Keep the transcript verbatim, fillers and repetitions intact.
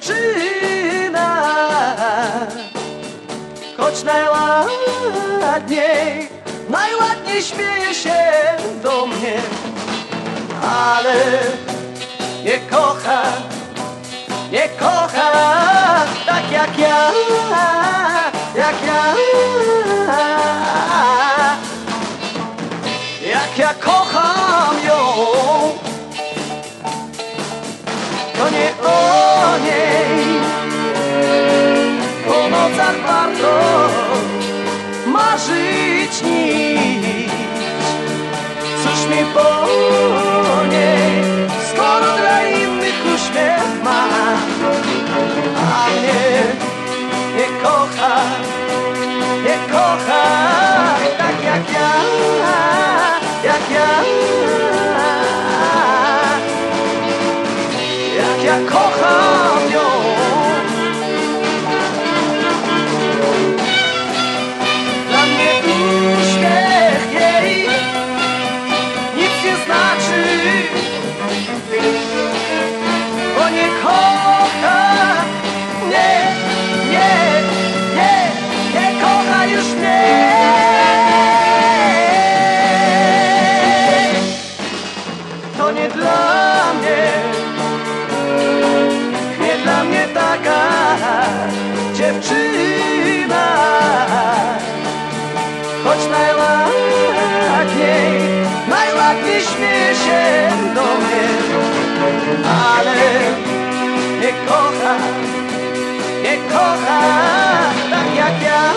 dziewczyna, choć najładniej, najładniej śmieje się do mnie, ale nie kocha, nie kocha tak jak ja, jak ja, jak ja kocham ją. To nie o niej po nocach warto marzyć nic. Cóż mi po niej, skoro dla innych uśmiech ma, a mnie nie kocha, nie kocha tak jak ja, jak ja, jak ja kocham ją. Dla mnie uśmiech jej nic nie znaczy, bo nie kocha, nie, nie, nie, nie kocha już mnie. To nie dla mnie, nie dla mnie taka dziewczyna, choć najładniej, najładniej śmieje się do mnie, ale nie kocha, nie kocha tak jak ja.